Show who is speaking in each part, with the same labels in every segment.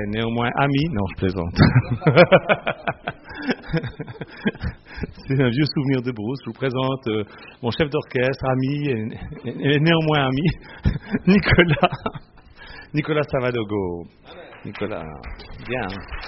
Speaker 1: néanmoins ami. Non, je plaisante. C'est un vieux souvenir de Bruce. Je vous présente mon chef d'orchestre, ami et néanmoins ami, Nicolas Savadogo. Nicolas, bien.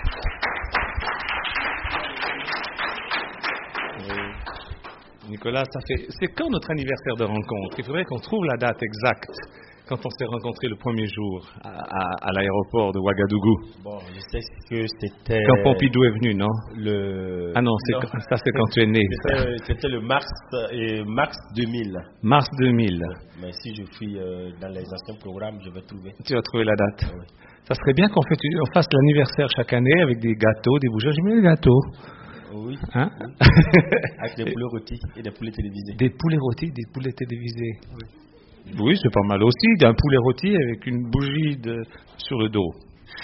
Speaker 1: Nicolas, c'est quand notre anniversaire de rencontre? Il faudrait qu'on trouve la date exacte quand on s'est rencontrés le premier jour à l'aéroport de Ouagadougou.
Speaker 2: Bon, je sais que c'était...
Speaker 1: Quand Pompidou est venu, non?
Speaker 2: Ah
Speaker 1: non, ça c'est quand tu es né.
Speaker 2: C'était le mars 2000.
Speaker 1: Mars 2000.
Speaker 2: Mais si je suis dans les anciens programmes, je vais trouver.
Speaker 1: Tu vas trouver la date.
Speaker 2: Oui.
Speaker 1: Ça serait bien qu'on fasse l'anniversaire chaque année avec des gâteaux, des bougies. J'aime bien les gâteaux.
Speaker 2: Oui.
Speaker 1: Hein?
Speaker 2: Oui. Avec des poulets rôtis et des poulets télévisés.
Speaker 1: Des poulets rôtis, des poulets télévisés.
Speaker 2: Oui.
Speaker 1: Oui, c'est pas mal aussi, d'un poulet rôti avec une bougie sur le dos.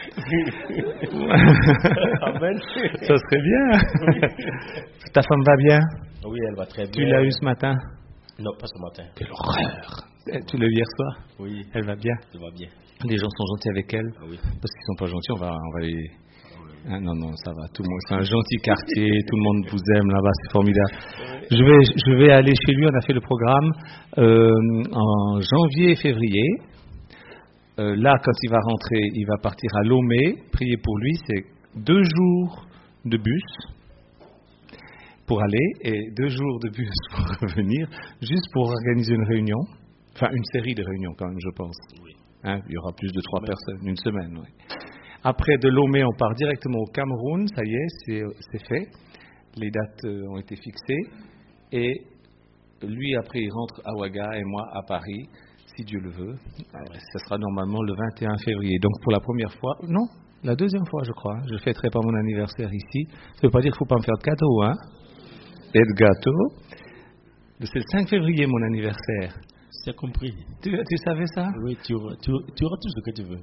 Speaker 2: Amen.
Speaker 1: Ça serait bien. Oui. Ta femme va bien?
Speaker 2: Oui, elle va très bien.
Speaker 1: Tu l'as eu ce matin?
Speaker 2: Non, pas ce matin.
Speaker 1: Quelle horreur! Tu l'as eu hier soir?
Speaker 2: Oui.
Speaker 1: Elle va bien?
Speaker 2: Elle va bien.
Speaker 1: Les gens sont gentils avec elle?
Speaker 2: Oui.
Speaker 1: Parce qu'ils sont pas gentils, on va les... Ah, non, ça va. Tout le monde, c'est un gentil quartier. Tout le monde vous aime là-bas, c'est formidable. Je vais aller chez lui. On a fait le programme en janvier et février. Là, quand il va rentrer, il va partir à Lomé. Priez pour lui. C'est 2 jours de bus pour aller et 2 jours de bus pour revenir, juste pour organiser une réunion. Enfin, une série de réunions quand même, je pense.
Speaker 2: Oui.
Speaker 1: Hein, il y aura plus de 3 personnes, une semaine. Oui. Après, de Lomé, on part directement au Cameroun. Ça y est, c'est fait. Les dates ont été fixées. Et lui, après, il rentre à Ouaga et moi à Paris, si Dieu le veut. Ça sera normalement le 21 février. Donc, pour la première fois, non, la deuxième fois, je crois. Je ne fêterai pas mon anniversaire ici. Ça ne veut pas dire qu'il ne faut pas me faire de cadeau, hein. Et de gâteau. C'est le 5 février, mon anniversaire.
Speaker 2: C'est compris.
Speaker 1: Tu savais ça?
Speaker 2: Oui, tu auras tout ce que tu veux.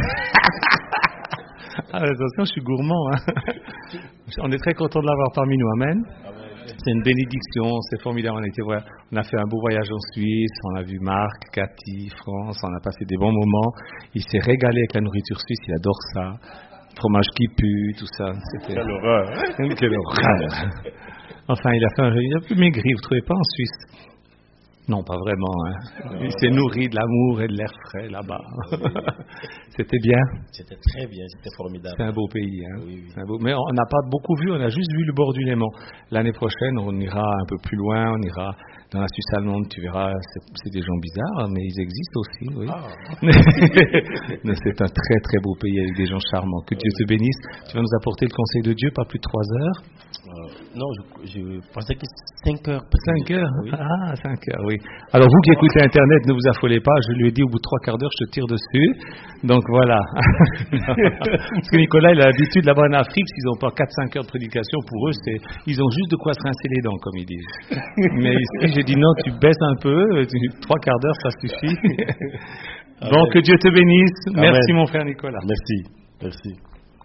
Speaker 1: Ah, attention, je suis gourmand. Hein. On est très content de l'avoir parmi nous. Amen. C'est une bénédiction, c'est formidable. On a fait un beau voyage en Suisse, on a vu Marc, Cathy, France, on a passé des bons moments. Il s'est régalé avec la nourriture suisse, il adore ça. Fromage qui pue, tout ça.
Speaker 2: Quelle horreur.
Speaker 1: Quelle horreur. Enfin, il a un peu maigri, vous ne trouvez pas en Suisse? Non, pas vraiment. Hein. Il s'est nourri de l'amour et de l'air frais là-bas. C'était bien.
Speaker 2: C'était très bien, c'était formidable.
Speaker 1: C'est un beau pays. Hein.
Speaker 2: Oui.
Speaker 1: Mais on n'a pas beaucoup vu, on a juste vu le bord du Léman. L'année prochaine, on ira un peu plus loin, on ira dans la Suisse allemande, tu verras, c'est des gens bizarres, mais ils existent aussi. Oui. Mais c'est un très très beau pays avec des gens charmants. Que Dieu te bénisse. Tu vas nous apporter le conseil de Dieu, pas plus de 3 heures.
Speaker 2: Non, je pensais que 5 heures.
Speaker 1: 5 heures?
Speaker 2: Oui.
Speaker 1: Ah, 5 heures, oui. Alors, vous qui écoutez Internet, ne vous affolez pas. Je lui ai dit, au bout de 3/4 d'heure, je te tire dessus. Donc, voilà. Parce que Nicolas, il a l'habitude, là-bas en Afrique, s'ils n'ont pas 4-5 heures de prédication, pour eux, ils ont juste de quoi se rincer les dents, comme ils disent. Mais ici, j'ai dit, non, tu baisses un peu. 3/4 d'heure, ça suffit. Bon, que Dieu te bénisse.
Speaker 2: Amen.
Speaker 1: Merci, mon frère Nicolas.
Speaker 2: Merci.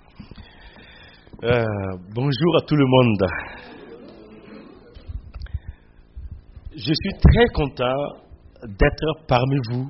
Speaker 2: Bonjour à tout le monde. Je suis très content d'être parmi vous,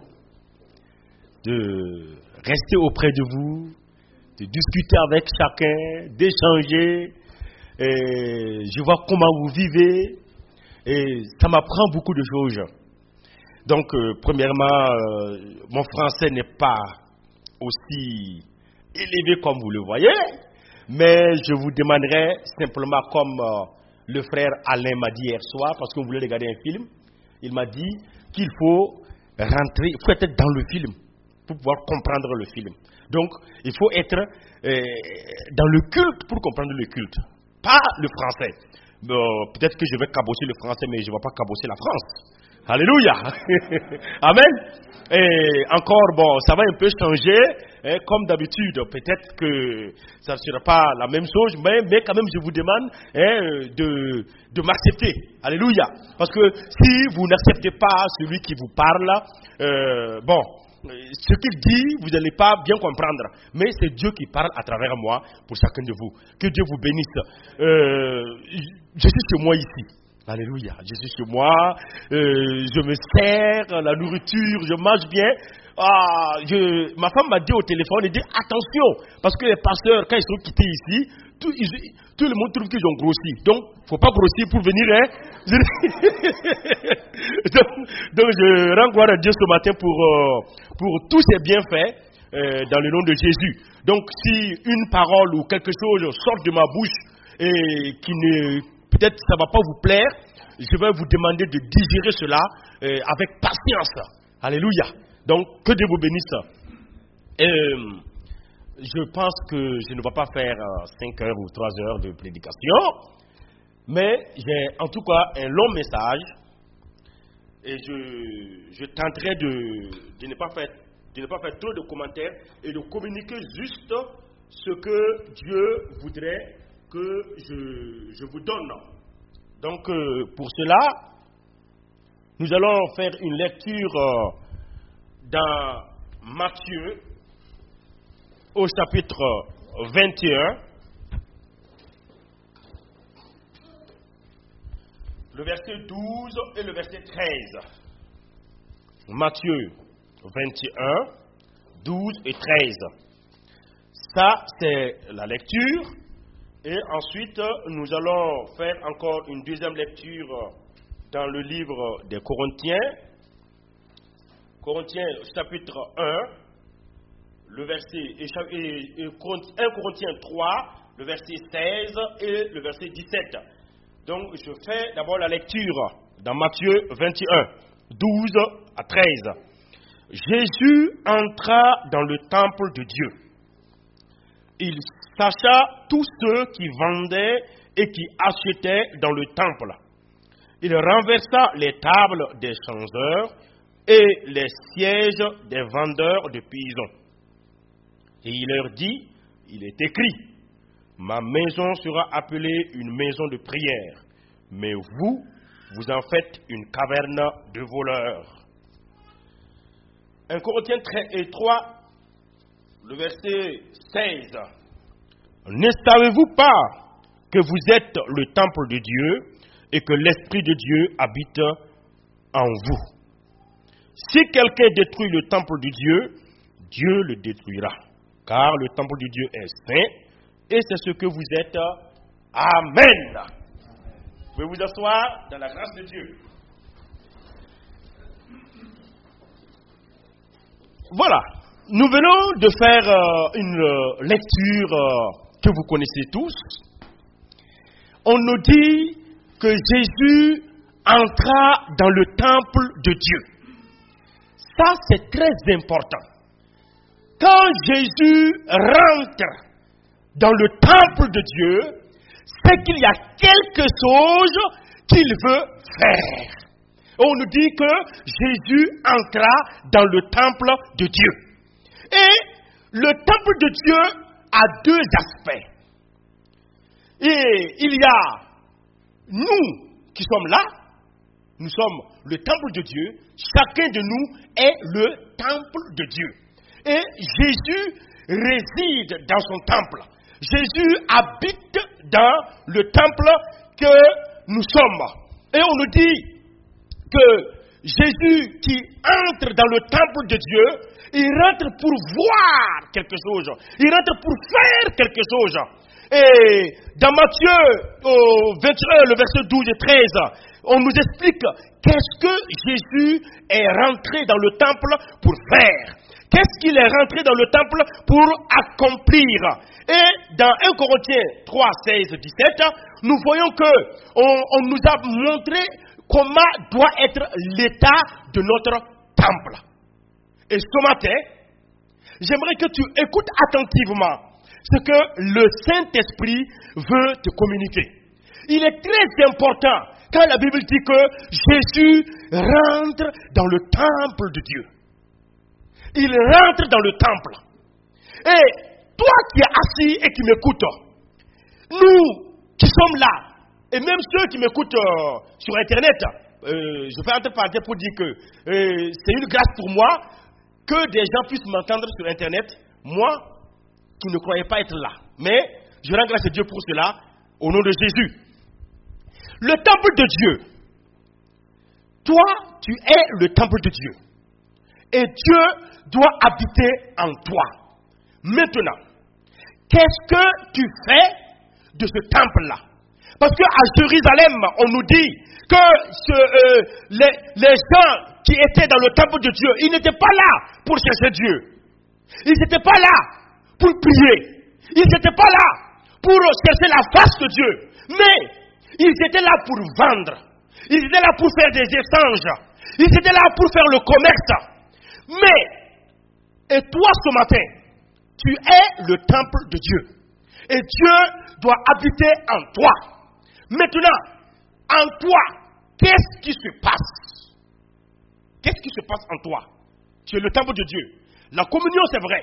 Speaker 2: de rester auprès de vous, de discuter avec chacun, d'échanger. Et je vois comment vous vivez et ça m'apprend beaucoup de choses. Donc, premièrement, mon français n'est pas aussi élevé comme vous le voyez. Mais je vous demanderai simplement, comme le frère Alain m'a dit hier soir, parce qu'on voulait regarder un film, il m'a dit qu'il faut rentrer, il faut être dans le film pour pouvoir comprendre le film. Donc, il faut être dans le culte pour comprendre le culte, pas le français. Peut-être que je vais cabosser le français, mais je ne vais pas cabosser la France. Alléluia. Amen. Et encore, ça va un peu changer, hein, comme d'habitude. Peut-être que ça ne sera pas la même chose, mais quand même, je vous demande de m'accepter. Alléluia. Parce que si vous n'acceptez pas celui qui vous parle, ce qu'il dit, vous n'allez pas bien comprendre. Mais c'est Dieu qui parle à travers moi pour chacun de vous. Que Dieu vous bénisse. Je suis chez moi ici. Alléluia. Je suis chez moi, je me sers la nourriture, je mange bien. ma femme m'a dit au téléphone, elle dit attention, parce que les pasteurs, quand ils sont quittés ici, tout le monde trouve qu'ils ont grossi. Donc, il ne faut pas grossir pour venir. Hein. donc, je rends gloire à Dieu ce matin pour tous ces bienfaits dans le nom de Jésus. Donc, si une parole ou quelque chose sort de ma bouche et qui ne, peut-être ça ne va pas vous plaire, je vais vous demander de digérer cela avec patience. Alléluia. Donc, que Dieu vous bénisse. Je pense que je ne vais pas faire 5 heures ou 3 heures de prédication, mais j'ai en tout cas un long message et je tenterai de ne pas faire trop de commentaires et de communiquer juste ce que Dieu voudrait que je vous donne. Donc, pour cela, nous allons faire une lecture dans Matthieu, au chapitre 21, le verset 12 et le verset 13. Matthieu 21, 12 et 13. Ça, c'est la lecture. Et ensuite, nous allons faire encore une deuxième lecture dans le livre des Corinthiens. Corinthiens, chapitre 1, le verset, 1 Corinthiens 3, le verset 16 et le verset 17. Donc, je fais d'abord la lecture dans Matthieu 21, 12 à 13. Jésus entra dans le temple de Dieu. Il sacha tous ceux qui vendaient et qui achetaient dans le temple. Il renversa les tables des changeurs et les sièges des vendeurs de paysans. Et il leur dit, il est écrit, ma maison sera appelée une maison de prière, mais vous en faites une caverne de voleurs. 1 Corinthiens 3, le verset 16. Ne savez-vous pas que vous êtes le temple de Dieu et que l'Esprit de Dieu habite en vous? Si quelqu'un détruit le temple de Dieu, Dieu le détruira. Car le temple de Dieu est saint, et c'est ce que vous êtes. Amen. Vous pouvez vous asseoir dans la grâce de Dieu. Voilà, nous venons de faire une lecture que vous connaissez tous. On nous dit que Jésus entra dans le temple de Dieu. Ça, c'est très important. Quand Jésus rentre dans le temple de Dieu, c'est qu'il y a quelque chose qu'il veut faire. On nous dit que Jésus entra dans le temple de Dieu. Et le temple de Dieu a deux aspects. Et il y a nous qui sommes là, nous sommes le temple de Dieu, chacun de nous est le temple de Dieu. Et Jésus réside dans son temple. Jésus habite dans le temple que nous sommes. Et on nous dit que Jésus qui entre dans le temple de Dieu, il rentre pour voir quelque chose. Il rentre pour faire quelque chose. Et dans Matthieu 21, le verset 12 et 13, on nous explique qu'est-ce que Jésus est rentré dans le temple pour faire. Qu'est-ce qu'il est rentré dans le temple pour accomplir? Et dans 1 Corinthiens 3, 16, 17, nous voyons que on nous a montré comment doit être l'état de notre temple. Et ce matin, j'aimerais que tu écoutes attentivement ce que le Saint-Esprit veut te communiquer. Il est très important quand la Bible dit que Jésus rentre dans le temple de Dieu. Il rentre dans le temple. Et toi qui es assis et qui m'écoutes, nous qui sommes là, et même ceux qui m'écoutent sur Internet, je fais entre parenthèses pour dire que c'est une grâce pour moi que des gens puissent m'entendre sur Internet, moi qui ne croyais pas être là. Mais je rends grâce à Dieu pour cela, au nom de Jésus. Le temple de Dieu, toi, tu es le temple de Dieu. Et Dieu doit habiter en toi. Maintenant, qu'est-ce que tu fais de ce temple-là? Parce qu'à Jérusalem, on nous dit que les gens qui étaient dans le temple de Dieu, ils n'étaient pas là pour chercher Dieu. Ils n'étaient pas là pour prier. Ils n'étaient pas là pour chercher la face de Dieu. Mais ils étaient là pour vendre. Ils étaient là pour faire des échanges. Ils étaient là pour faire le commerce. Mais, et toi ce matin, tu es le temple de Dieu. Et Dieu doit habiter en toi. Maintenant, en toi, qu'est-ce qui se passe? Qu'est-ce qui se passe en toi? Tu es le temple de Dieu. La communion, c'est vrai.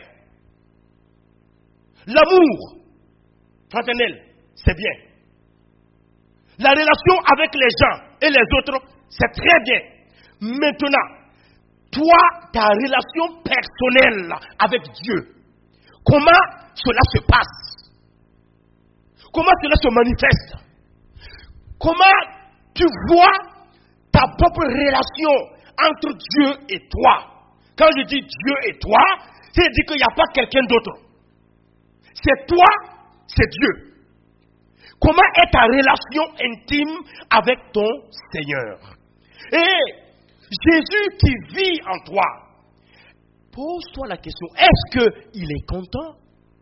Speaker 2: L'amour fraternel, c'est bien. La relation avec les gens et les autres, c'est très bien. Maintenant, toi, ta relation personnelle avec Dieu, comment cela se passe? Comment cela se manifeste? Comment tu vois ta propre relation entre Dieu et toi? Quand je dis Dieu et toi, c'est-à-dire qu'il n'y a pas quelqu'un d'autre. C'est toi, c'est Dieu. Comment est ta relation intime avec ton Seigneur? Et Jésus qui vit en toi, pose-toi la question, est-ce qu'il est content?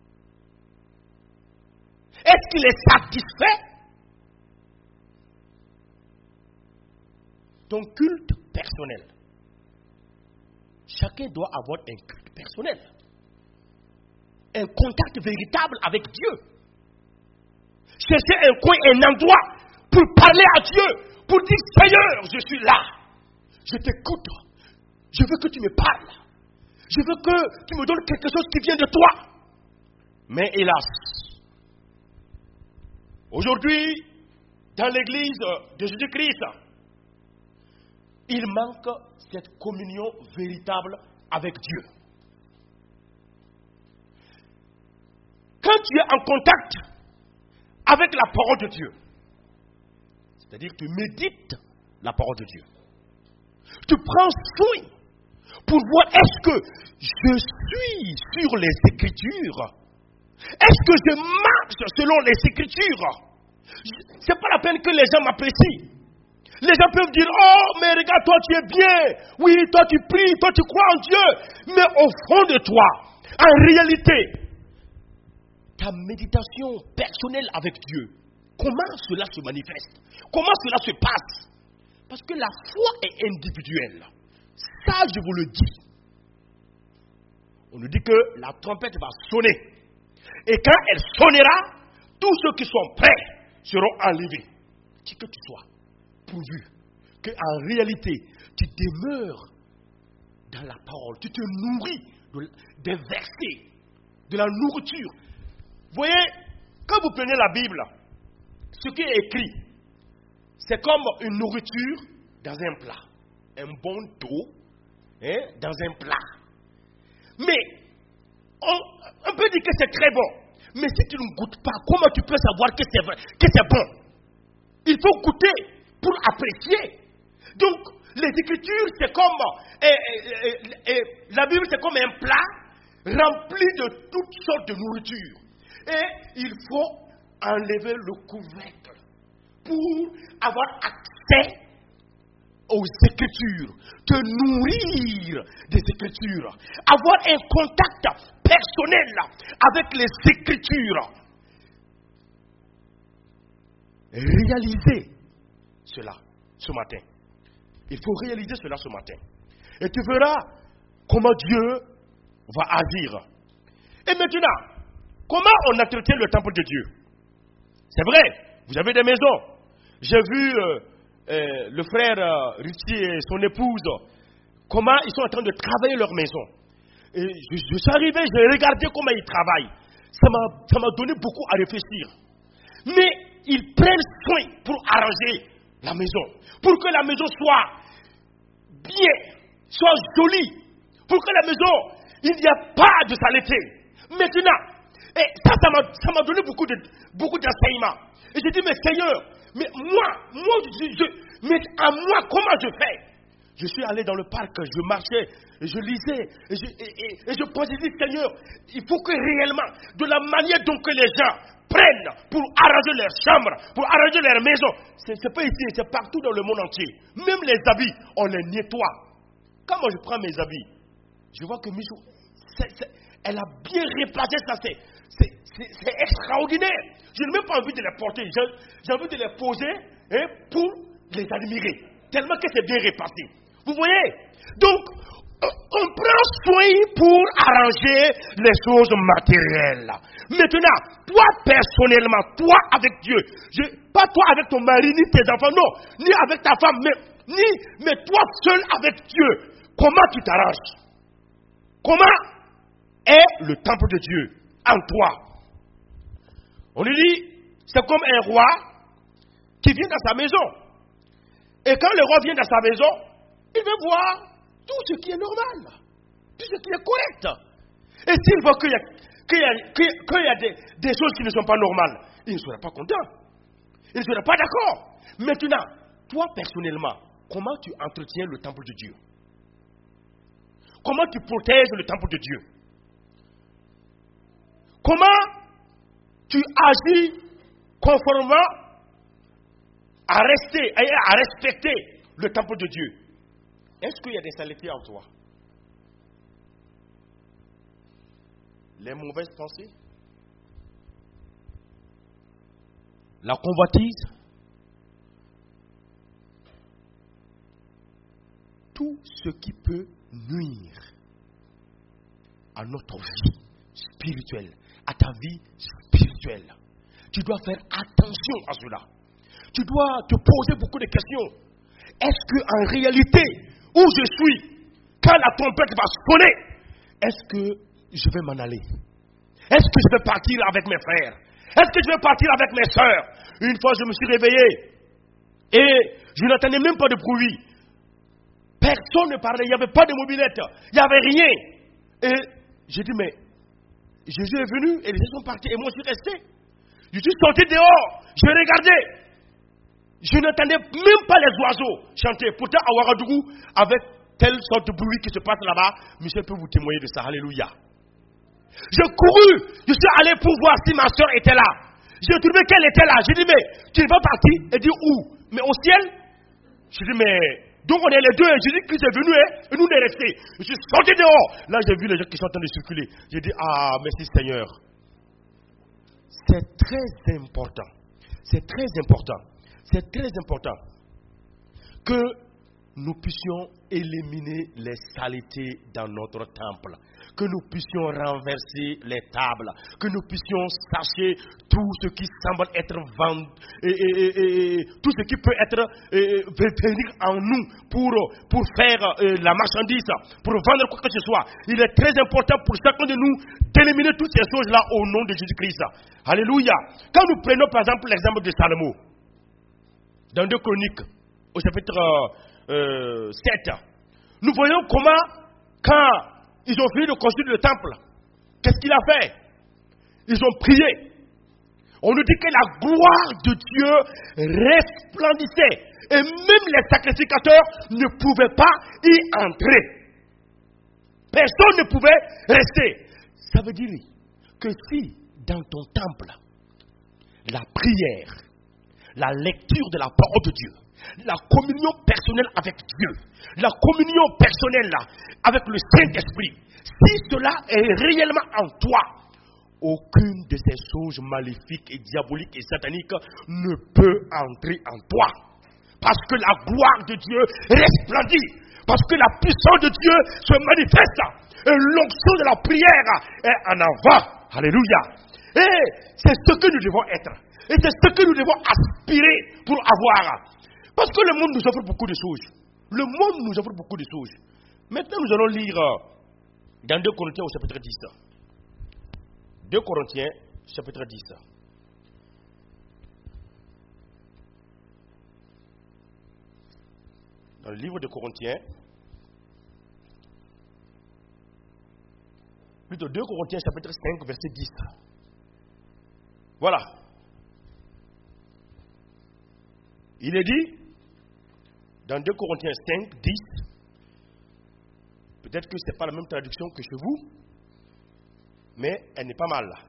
Speaker 2: Est-ce qu'il est satisfait? Ton culte personnel. Chacun doit avoir un culte personnel. Un contact véritable avec Dieu. Chercher un coin, un endroit pour parler à Dieu, pour dire Seigneur, je suis là. Je t'écoute. Je veux que tu me parles. Je veux que tu me donnes quelque chose qui vient de toi. Mais hélas, aujourd'hui, dans l'église de Jésus-Christ, il manque cette communion véritable avec Dieu. Quand tu es en contact avec la parole de Dieu, c'est-à-dire que tu médites la parole de Dieu, tu prends soin pour voir est-ce que je suis sur les Écritures, est-ce que je marche selon les Écritures. C'est pas la peine que les gens m'apprécient. Les gens peuvent dire, oh, mais regarde, toi tu es bien. Oui, toi tu pries, toi tu crois en Dieu. Mais au fond de toi, en réalité, ta méditation personnelle avec Dieu, comment cela se manifeste? Comment cela se passe? Parce que la foi est individuelle. Ça, je vous le dis. On nous dit que la trompette va sonner. Et quand elle sonnera, tous ceux qui sont prêts seront enlevés. Qui que tu sois. Pourvu qu'en réalité, tu demeures dans la parole, tu te nourris des versets, de la nourriture. Vous voyez, quand vous prenez la Bible, ce qui est écrit, c'est comme une nourriture dans un plat. Un bon dos dans un plat. Mais, on peut dire que c'est très bon. Mais si tu ne goûtes pas, comment tu peux savoir que c'est vrai, que c'est bon? Il faut goûter pour apprécier. Donc, les Écritures, c'est comme... la Bible, c'est comme un plat rempli de toutes sortes de nourriture. Et il faut enlever le couvercle pour avoir accès aux Écritures, te nourrir des Écritures, avoir un contact personnel avec les Écritures. Réaliser cela ce matin. Il faut réaliser cela ce matin. Et tu verras comment Dieu va agir. Et maintenant, comment on entretient le temple de Dieu? C'est vrai, vous avez des maisons. J'ai vu le frère Richie et son épouse, comment ils sont en train de travailler leur maison. Et je suis arrivé, j'ai regardé comment ils travaillent. Ça m'a donné beaucoup à réfléchir. Mais ils prennent soin pour arranger la maison, pour que la maison soit bien, soit jolie, pour que la maison, il n'y a pas de saleté. Maintenant, et ça m'a donné beaucoup d'enseignements. Et j'ai dit, mais Seigneur, mais moi, mais à moi, comment je fais? Je suis allé dans le parc, je marchais, et je lisais, et je pensais, Seigneur, il faut que réellement, de la manière dont que les gens prennent pour arranger leurs chambres, pour arranger leurs maisons, c'est pas ici, c'est partout dans le monde entier. Même les habits, on les nettoie. Quand moi je prends mes habits, je vois que Michou, elle a bien replacé ça, c'est extraordinaire. Je n'ai même pas envie de les porter, j'ai envie de les poser pour les admirer, tellement que c'est bien repassé. Vous voyez? Donc, on prend soin pour arranger les choses matérielles. Maintenant, toi personnellement, toi avec Dieu, pas toi avec ton mari ni tes enfants, non, ni avec ta femme, mais toi seul avec Dieu. Comment tu t'arranges? Comment est le temple de Dieu en toi? On lui dit, c'est comme un roi qui vient dans sa maison. Et quand le roi vient dans sa maison, il veut voir tout ce qui est normal, tout ce qui est correct. Et s'il voit qu'il y a des choses qui ne sont pas normales, il ne sera pas content. Il ne sera pas d'accord. Maintenant, toi personnellement, comment tu entretiens le temple de Dieu? Comment tu protèges le temple de Dieu? Comment tu agis conformément à respecter le temple de Dieu? Est-ce qu'il y a des saletés en toi? Les mauvaises pensées? La convoitise? Tout ce qui peut nuire à notre vie spirituelle, à ta vie spirituelle. Tu dois faire attention à cela. Tu dois te poser beaucoup de questions. Est-ce qu'en réalité, où je suis, quand la trompette va sonner, est-ce que je vais m'en aller? Est-ce que je vais partir avec mes frères? Est-ce que je vais partir avec mes soeurs? Une fois, je me suis réveillé et je n'entendais même pas de bruit. Personne ne parlait, il n'y avait pas de mobilette, il n'y avait rien. Et j'ai dit, mais Jésus est venu et les gens sont partis et moi je suis resté. Je suis sorti dehors, je regardais. Je n'entendais même pas les oiseaux chanter. Pourtant, à Ouagadougou, avec telle sorte de bruit qui se passe là-bas, Michel peut vous témoigner de ça. Alléluia. Je courus, je suis allé pour voir si ma soeur était là. J'ai trouvé qu'elle était là. J'ai dit, mais tu vas partir? Elle dit, où? Mais au ciel? J'ai dit, mais donc on est les deux. J'ai dit qu'il est venu et nous on est restés. Je suis sorti dehors. Là, j'ai vu les gens qui sont en train de circuler. J'ai dit, ah, merci Seigneur. C'est très important. C'est très important. C'est très important que nous puissions éliminer les saletés dans notre temple, que nous puissions renverser les tables, que nous puissions sacher tout ce qui semble être vendu, tout ce qui peut être venir en nous pour faire la marchandise, pour vendre quoi que ce soit. Il est très important pour chacun de nous d'éliminer toutes ces choses-là au nom de Jésus-Christ. Alléluia. Quand nous prenons par exemple l'exemple de Salomon, dans 2 Chroniques, au chapitre 7, nous voyons comment, quand ils ont fini de construire le temple, qu'est-ce qu'il a fait? Ils ont prié. On nous dit que la gloire de Dieu resplendissait. Et même les sacrificateurs ne pouvaient pas y entrer. Personne ne pouvait rester. Ça veut dire que si, dans ton temple, la prière, la lecture de la parole de Dieu, la communion personnelle avec Dieu, la communion personnelle avec le Saint-Esprit, si cela est réellement en toi, aucune de ces choses maléfiques et diaboliques et sataniques ne peut entrer en toi. Parce que la gloire de Dieu resplendit, parce que la puissance de Dieu se manifeste, et l'onction de la prière est en avant. Alléluia. Et c'est ce que nous devons être. Et c'est ce que nous devons aspirer pour avoir. Parce que le monde nous offre beaucoup de choses. Le monde nous offre beaucoup de choses. Maintenant, nous allons lire dans 2 Corinthiens au chapitre 10. 2 Corinthiens, chapitre 10. Dans le livre de Corinthiens, plutôt 2 Corinthiens, chapitre 5, verset 10. Voilà. Il est dit, dans 2 Corinthiens 5, 10, Peut-être que ce n'est pas la même traduction que chez vous, mais elle n'est pas mal là.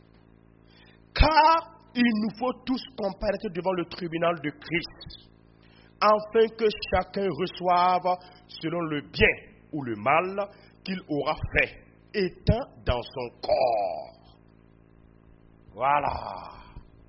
Speaker 2: Car il nous faut tous comparaître devant le tribunal de Christ, afin que chacun reçoive selon le bien ou le mal qu'il aura fait, étant dans son corps. Voilà.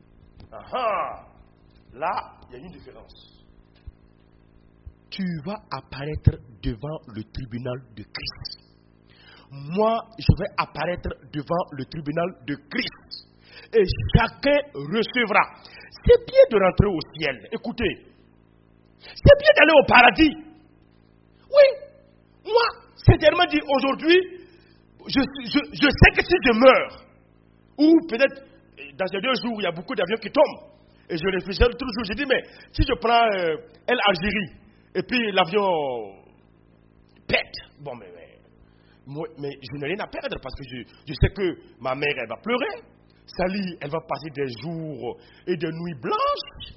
Speaker 2: Là, il y a une différence. Tu vas apparaître devant le tribunal de Christ. Moi, je vais apparaître devant le tribunal de Christ. Et chacun recevra. C'est bien de rentrer au ciel. Écoutez. C'est bien d'aller au paradis. Oui. Moi, sincèrement dit, aujourd'hui, je sais que si je meurs, ou peut-être dans ces 2 jours, il y a beaucoup d'avions qui tombent. Et je réfléchis toujours, je dis, mais si je prends Algérie, et puis l'avion pète, bon, mais je n'ai rien à perdre parce que je sais que ma mère, elle va pleurer. Sally, elle va passer des jours et des nuits blanches.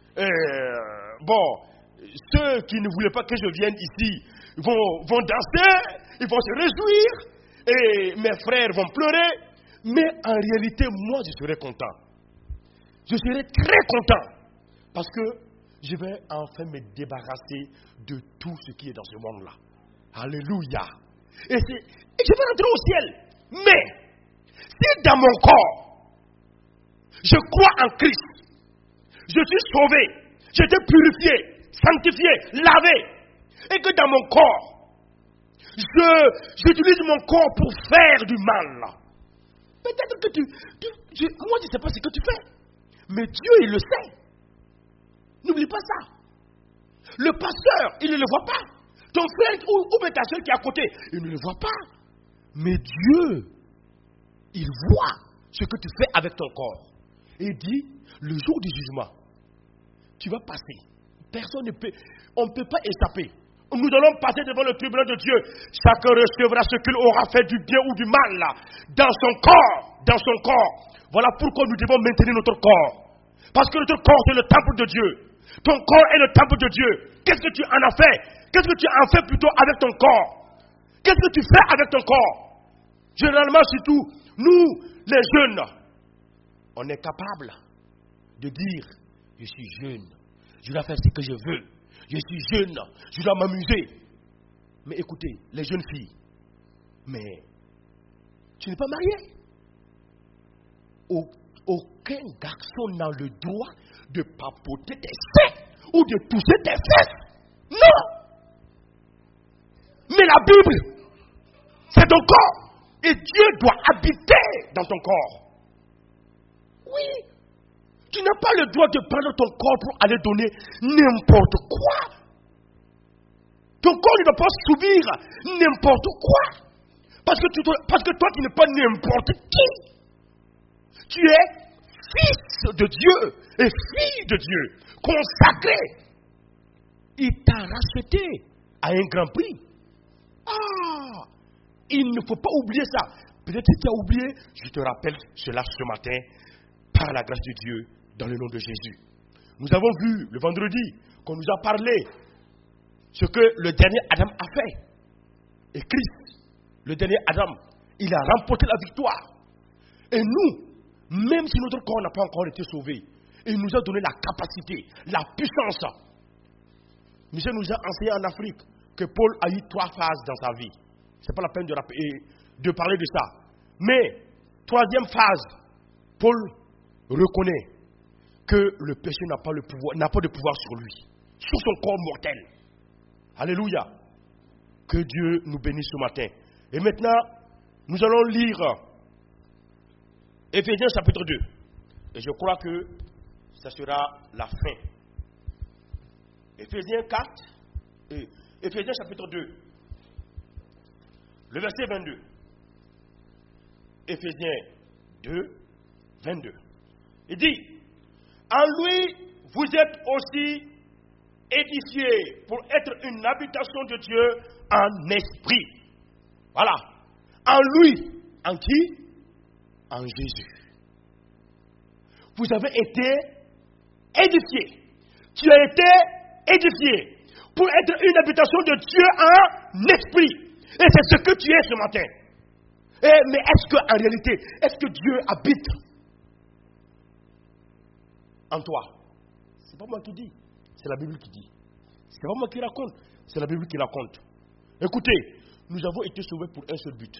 Speaker 2: Ceux qui ne voulaient pas que je vienne ici vont danser, ils vont se réjouir, et mes frères vont pleurer. Mais en réalité, moi, je serai content. Je serai très content parce que je vais enfin me débarrasser de tout ce qui est dans ce monde-là. Alléluia. Et je vais rentrer au ciel. Mais, si dans mon corps, je crois en Christ, je suis sauvé, j'ai été purifié, sanctifié, lavé, et que dans mon corps, j'utilise mon corps pour faire du mal. Peut-être que moi je ne sais pas ce que tu fais, mais Dieu il le sait. N'oublie pas ça. Le pasteur, il ne le voit pas. Ton frère ou ta soeur qui est à côté, il ne le voit pas. Mais Dieu, il voit ce que tu fais avec ton corps. Et il dit, le jour du jugement, tu vas passer. Personne ne peut, on ne peut pas échapper. Nous allons passer devant le tribunal de Dieu. Chacun recevra ce qu'il aura fait du bien ou du mal là, dans son corps. Dans son corps. Voilà pourquoi nous devons maintenir notre corps. Parce que notre corps c'est le temple de Dieu. Ton corps est le temple de Dieu. Qu'est-ce que tu en as fait? Qu'est-ce que tu en fais plutôt avec ton corps? Qu'est-ce que tu fais avec ton corps? Généralement, surtout, nous, les jeunes, on est capable de dire, je suis jeune, je dois faire ce que je veux, je suis jeune, je dois m'amuser. Mais écoutez, les jeunes filles, mais tu n'es pas mariée. Aucun garçon n'a le droit de papoter tes seins ou de toucher tes fesses. Non! Mais la Bible, c'est ton corps. Et Dieu doit habiter dans ton corps. Oui. Tu n'as pas le droit de prendre ton corps pour aller donner n'importe quoi. Ton corps ne doit pas subir n'importe quoi. Parce que toi, tu n'es pas n'importe qui. Tu es fils de Dieu et fille de Dieu, consacré. Il t'a racheté à un grand prix. Ah! Il ne faut pas oublier ça. Peut-être que tu as oublié, je te rappelle cela ce matin, par la grâce de Dieu, dans le nom de Jésus. Nous avons vu le vendredi qu'on nous a parlé ce que le dernier Adam a fait. Et Christ, le dernier Adam, il a remporté la victoire. Et nous, même si notre corps n'a pas encore été sauvé, il nous a donné la capacité, la puissance. Michel nous a enseigné en Afrique que Paul a eu 3 phases dans sa vie. Ce n'est pas la peine de parler de ça. Mais, 3e phase, Paul reconnaît que le péché n'a pas de pouvoir sur lui, sur son corps mortel. Alléluia. Que Dieu nous bénisse ce matin. Et maintenant, nous allons lire Éphésiens chapitre 2. Et je crois que ça sera la fin. Éphésiens 4, Éphésiens chapitre 2, le verset 22. Éphésiens 2, 22. Il dit, en lui, vous êtes aussi édifiés pour être une habitation de Dieu en esprit. Voilà. En lui. En qui? En Jésus. Vous avez été édifiés. Tu as été édifié pour être une habitation de Dieu en esprit. Et c'est ce que tu es ce matin. Mais est-ce qu'en réalité, est-ce que Dieu habite en toi? C'est pas moi qui dis, c'est la Bible qui dit. C'est pas moi qui raconte, c'est la Bible qui raconte. Écoutez, nous avons été sauvés pour un seul but.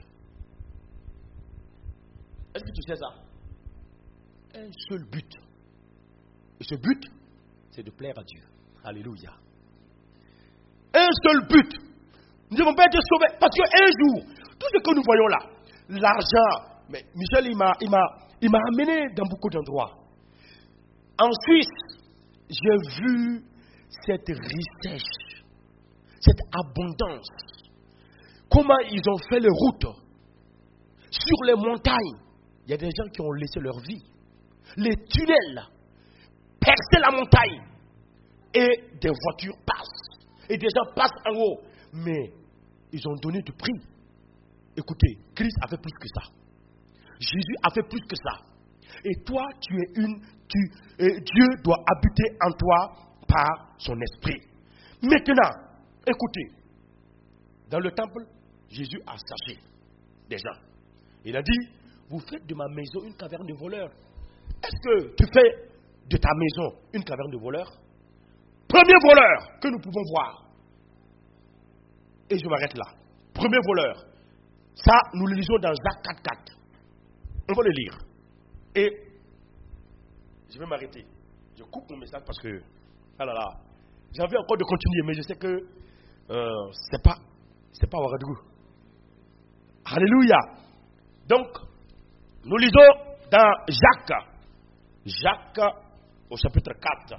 Speaker 2: Est-ce que tu sais ça? Un seul but. Et ce but, c'est de plaire à Dieu. Alléluia. Un seul but. Nous n'avons pas été sauvés parce qu'un jour, tout ce que nous voyons là, l'argent, mais Michel, il m'a amené dans beaucoup d'endroits. En Suisse, j'ai vu cette richesse, cette abondance. Comment ils ont fait les routes sur les montagnes. Il y a des gens qui ont laissé leur vie. Les tunnels, percer la montagne. Et des voitures passent. Et des gens passent en haut. Mais ils ont donné du prix. Écoutez, Christ a fait plus que ça. Jésus a fait plus que ça. Et toi, Dieu doit habiter en toi par son esprit. Maintenant, écoutez, dans le temple, Jésus a saché des gens. Il a dit, vous faites de ma maison une caverne de voleurs. Est-ce que tu fais de ta maison une caverne de voleurs? Premier voleur que nous pouvons voir. Et je m'arrête là. Premier voleur. Ça, nous le lisons dans Jacques 4:4. On va le lire. Et je vais m'arrêter. Je coupe mon message parce que, ah là là, j'ai envie encore de continuer, mais je sais que c'est pas Ouagadougou. Alléluia. Donc, nous lisons dans Jacques au chapitre 4.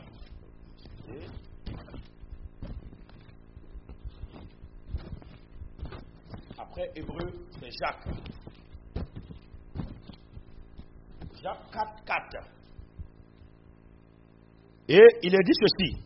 Speaker 2: Après Hébreu, c'est Jacques. Jacques 4:4. Et il est dit ceci.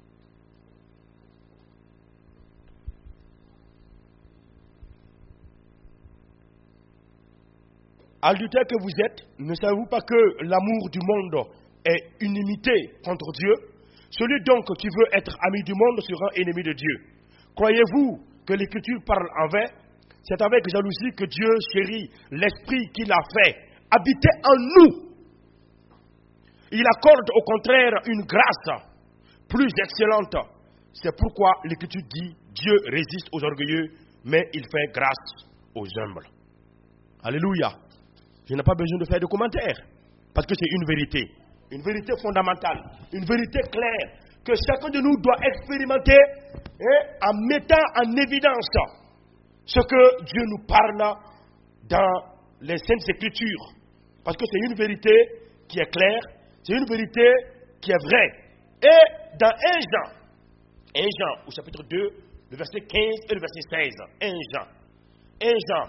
Speaker 2: Adultères que vous êtes, ne savez-vous pas que l'amour du monde est inimité contre Dieu? Celui donc qui veut être ami du monde sera ennemi de Dieu. Croyez-vous que l'Écriture parle en vrai? C'est avec jalousie que Dieu chérit l'Esprit qu'il a fait habiter en nous. Il accorde au contraire une grâce plus excellente. C'est pourquoi l'Écriture dit, Dieu résiste aux orgueilleux, mais il fait grâce aux humbles. Alléluia. Je n'ai pas besoin de faire de commentaires, parce que c'est une vérité fondamentale, une vérité claire, que chacun de nous doit expérimenter en mettant en évidence ce que Dieu nous parle dans les Saintes Écritures. Parce que c'est une vérité qui est claire, c'est une vérité qui est vraie. Et dans 1 Jean au chapitre 2, le verset 15 et le verset 16. 1 Jean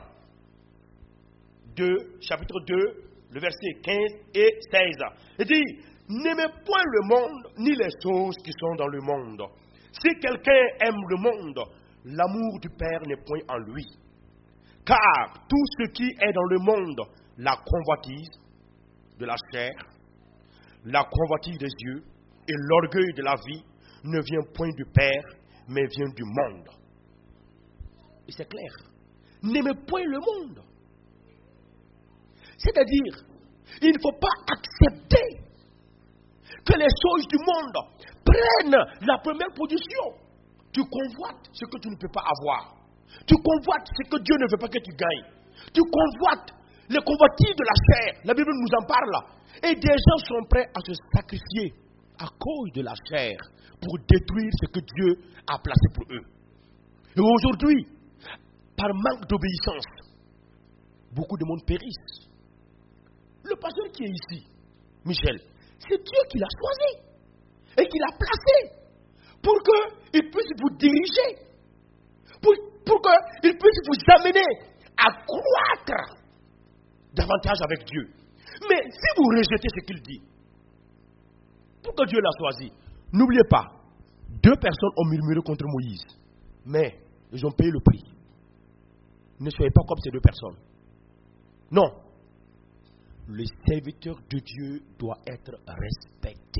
Speaker 2: 2, chapitre 2, le verset 15 et 16. Il dit, n'aimez point le monde, ni les choses qui sont dans le monde. Si quelqu'un aime le monde, l'amour du Père n'est point en lui. Car tout ce qui est dans le monde, la convoitise de la chair, la convoitise des yeux et l'orgueil de la vie ne vient point du Père, mais vient du monde. Et c'est clair. N'aimez point le monde. C'est-à-dire, il ne faut pas accepter que les choses du monde prennent la première position. Tu convoites ce que tu ne peux pas avoir. Tu convoites ce que Dieu ne veut pas que tu gagnes. Tu convoites les convoitises de la chair. La Bible nous en parle. Et des gens sont prêts à se sacrifier à cause de la chair pour détruire ce que Dieu a placé pour eux. Et aujourd'hui, par manque d'obéissance, beaucoup de monde périssent. Le pasteur qui est ici, Michel, c'est Dieu qui l'a choisi et qui l'a placé pour qu'il puisse vous diriger, pour qu'il puisse vous amener à croître davantage avec Dieu. Mais si vous rejetez ce qu'il dit, pourquoi Dieu l'a choisi? N'oubliez pas, 2 personnes ont murmuré contre Moïse, mais ils ont payé le prix. Ne soyez pas comme ces 2 personnes. Non. Le serviteur de Dieu doit être respecté.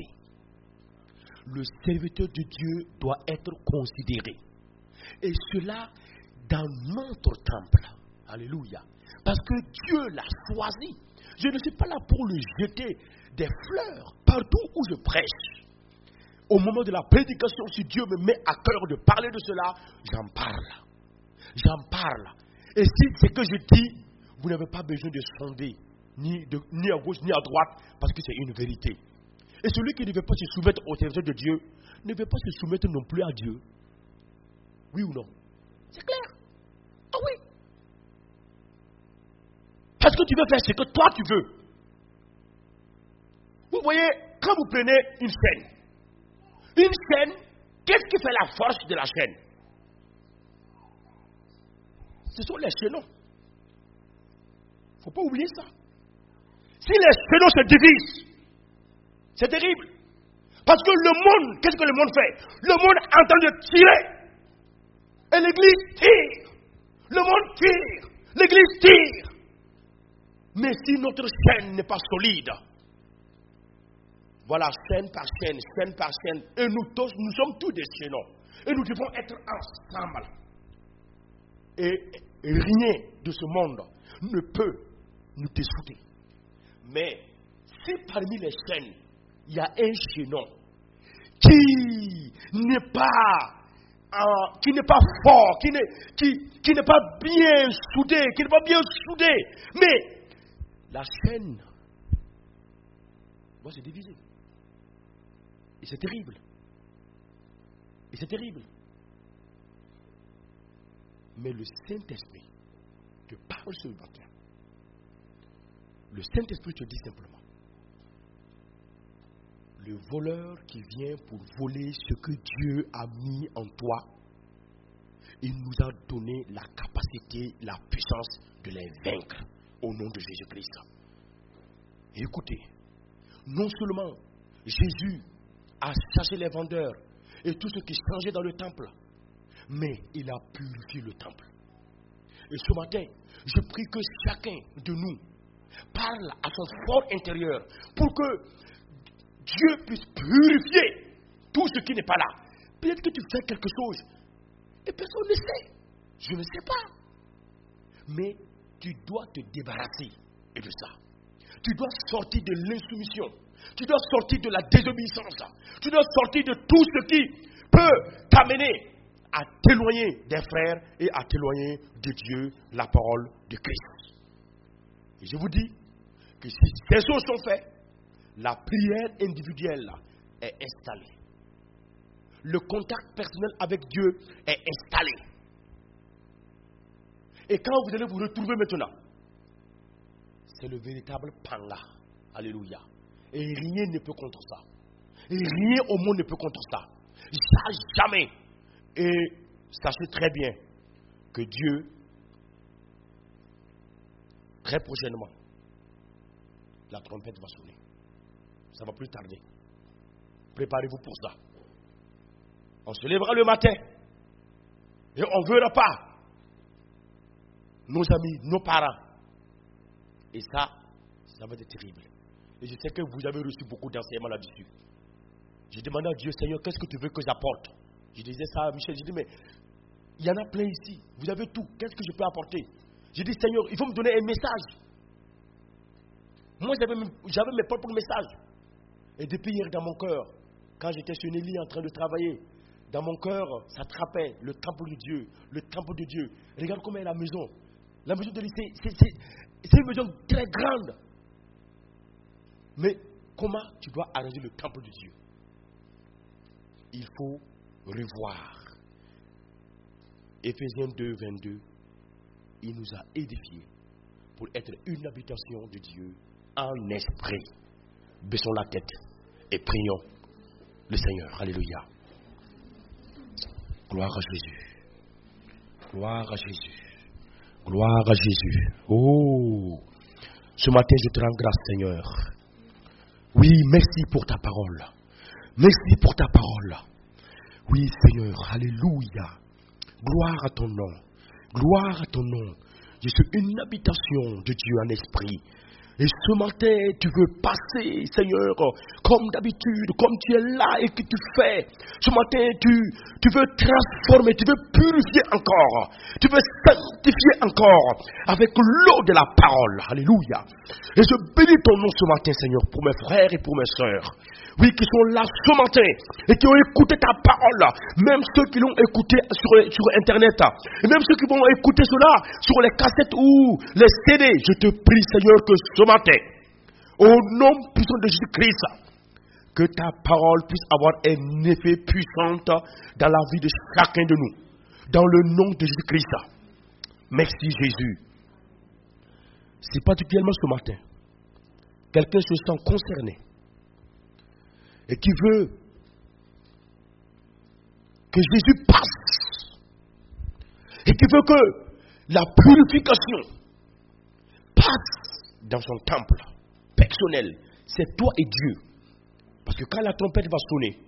Speaker 2: Le serviteur de Dieu doit être considéré. Et cela dans notre temple. Alléluia. Parce que Dieu l'a choisi. Je ne suis pas là pour lui jeter des fleurs partout où je prêche. Au moment de la prédication, si Dieu me met à cœur de parler de cela, j'en parle. J'en parle. Et si c'est que je dis, vous n'avez pas besoin de sonder, ni à gauche, ni à droite, parce que c'est une vérité. Et celui qui ne veut pas se soumettre au service de Dieu, ne veut pas se soumettre non plus à Dieu. Oui ou non? C'est clair. Ah oui. Parce que tu veux faire ce que toi tu veux. Vous voyez, quand vous prenez une chaîne, qu'est-ce qui fait la force de la chaîne? Ce sont les chaînons. Il ne faut pas oublier ça. Si les chaînons se divisent, c'est terrible. Parce que le monde, qu'est-ce que le monde fait? Le monde est en train de tirer. Et l'église tire. Le monde tire. L'église tire. Mais si notre chaîne n'est pas solide, voilà, chaîne par chaîne, et nous tous, nous sommes tous des chaînons. Et nous devons être ensemble. Et rien de ce monde ne peut nous dessouder. Mais si parmi les chaînes, il y a un chaînon qui n'est pas fort, qui n'est pas bien soudé, mais la chaîne va se diviser. Et c'est terrible. Mais le Saint-Esprit te parle ce matin. Le Saint-Esprit te dit simplement, le voleur qui vient pour voler ce que Dieu a mis en toi, il nous a donné la capacité, la puissance de les vaincre au nom de Jésus-Christ. Et écoutez, non seulement Jésus a chassé les vendeurs et tout ce qui changeait dans le temple, mais il a purifié le temple. Et ce matin, je prie que chacun de nous parle à son fort intérieur pour que Dieu puisse purifier tout ce qui n'est pas là. Peut-être que tu fais quelque chose et personne ne sait. Je ne sais pas. Mais tu dois te débarrasser de ça. Tu dois sortir de l'insoumission. Tu dois sortir de la désobéissance. Tu dois sortir de tout ce qui peut t'amener à t'éloigner des frères et à t'éloigner de Dieu, la parole de Christ. Et je vous dis que si ces choses sont faites, la prière individuelle est installée. Le contact personnel avec Dieu est installé. Et quand vous allez vous retrouver maintenant, c'est le véritable panga. Alléluia. Et rien ne peut contre ça. Et rien au monde ne peut contre ça. Jamais. Et sachez très bien que Dieu, très prochainement, la trompette va sonner. Ça va plus tarder. Préparez-vous pour ça. On se lèvera le matin et on ne verra pas nos amis, nos parents. Et ça va être terrible. Et je sais que vous avez reçu beaucoup d'enseignements là-dessus. J'ai demandé à Dieu, Seigneur, qu'est-ce que tu veux que j'apporte? Je disais ça à Michel, j'ai dit, mais il y en a plein ici. Vous avez tout. Qu'est-ce que je peux apporter? J'ai dit, Seigneur, il faut me donner un message. Moi, j'avais mes propres messages. Et depuis hier, dans mon cœur, quand j'étais sur Nelly en train de travailler, dans mon cœur, ça attrapait le temple de Dieu. Le temple de Dieu. Regarde comment est la maison. La maison de lycée, c'est une maison très grande. Mais comment tu dois arranger le temple de Dieu? Il faut revoir. Éphésiens 2, 22, il nous a édifiés pour être une habitation de Dieu en esprit. Baissons la tête et prions le Seigneur. Alléluia. Gloire à Jésus. Gloire à Jésus. Gloire à Jésus. Oh, ce matin je te rends grâce, Seigneur. Oui, merci pour ta parole. Merci pour ta parole. Oui, Seigneur, alléluia. Gloire à ton nom. Gloire à ton nom. Je suis une habitation de Dieu en esprit. Et ce matin, tu veux passer, Seigneur, comme d'habitude, comme tu es là et que tu fais. Ce matin, tu veux transformer, tu veux purifier encore. Tu veux sanctifier encore avec l'eau de la parole. Alléluia. Et je bénis ton nom ce matin, Seigneur, pour mes frères et pour mes sœurs. Oui, qui sont là ce matin et qui ont écouté ta parole. Même ceux qui l'ont écouté sur Internet. Et même ceux qui vont écouter cela sur les cassettes ou les CD. Je te prie, Seigneur, que ce matin, au nom puissant de Jésus-Christ, que ta parole puisse avoir un effet puissant dans la vie de chacun de nous. Dans le nom de Jésus-Christ. Merci Jésus. Si particulièrement ce matin, quelqu'un se sent concerné et qui veut que Jésus passe et qui veut que la purification passe dans son temple personnel, c'est toi et Dieu. Parce que quand la trompette va sonner,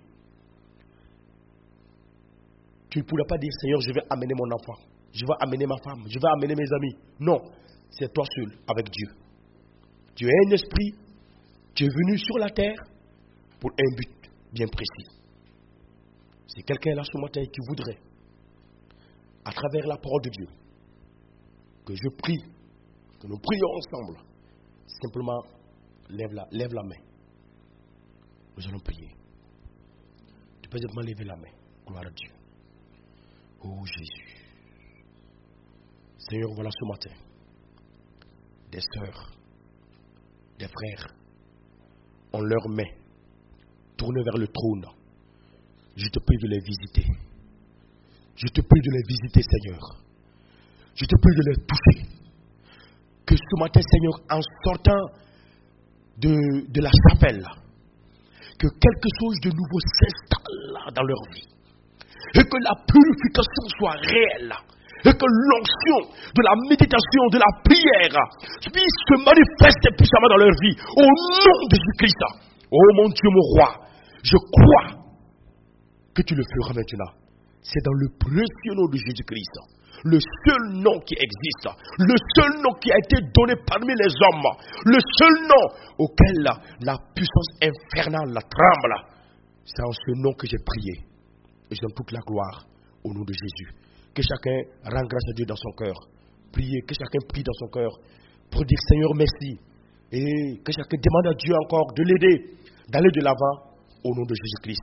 Speaker 2: tu ne pourras pas dire, Seigneur, je vais amener mon enfant, je vais amener ma femme, je vais amener mes amis. Non, c'est toi seul avec Dieu. Tu es un esprit, tu es venu sur la terre pour un but bien précis. Si quelqu'un est là ce matin qui voudrait, à travers la parole de Dieu, que je prie, que nous prions ensemble, simplement lève la main. Nous allons prier. Tu peux simplement lever la main. Gloire à Dieu. Oh Jésus. Seigneur, voilà ce matin des sœurs, des frères ont leurs mains tournées vers le trône. Je te prie de les visiter. Je te prie de les visiter, Seigneur. Je te prie de les toucher. Que ce matin, Seigneur, en sortant de la chapelle, que quelque chose de nouveau s'installe dans leur vie. Et que la purification soit réelle. Et que l'onction de la méditation, de la prière puisse se manifester puissamment dans leur vie. Au nom de Jésus-Christ. Oh mon Dieu, mon roi, je crois que tu le feras maintenant. C'est dans le précieux nom de Jésus-Christ. Le seul nom qui existe, le seul nom qui a été donné parmi les hommes, le seul nom auquel la puissance infernale tremble. C'est en ce nom que j'ai prié. Et je donne toute la gloire au nom de Jésus. Que chacun rende grâce à Dieu dans son cœur. Priez, que chacun prie dans son cœur pour dire Seigneur merci. Et que chacun demande à Dieu encore de l'aider, d'aller de l'avant au nom de Jésus-Christ.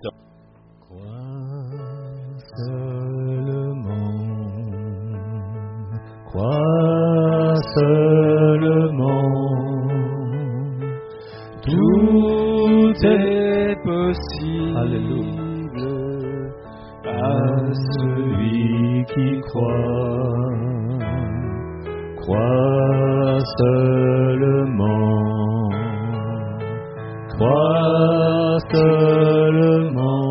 Speaker 1: Crois seulement, tout est possible. Alléluia. À celui qui croit, crois seulement, crois seulement,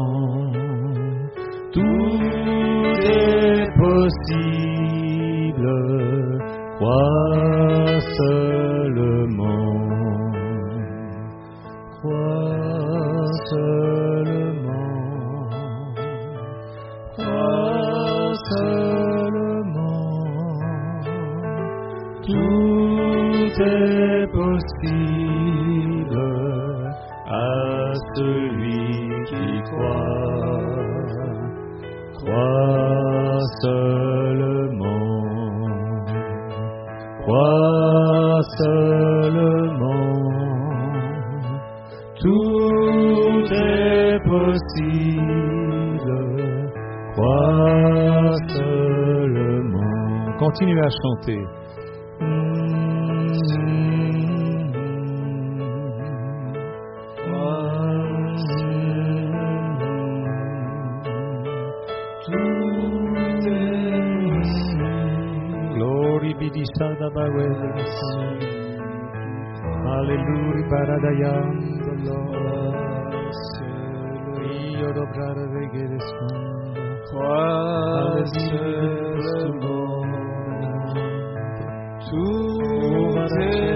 Speaker 1: tout est possible, crois seulement, crois seulement. Tout est possible à celui qui croit. Crois seulement. Crois seulement. Tout est possible. Crois seulement. Continuez à chanter. Glory be to God. Hallelujah, Paradayam, the Lord. Io dobrare regrescando. Crois seulement. Tout est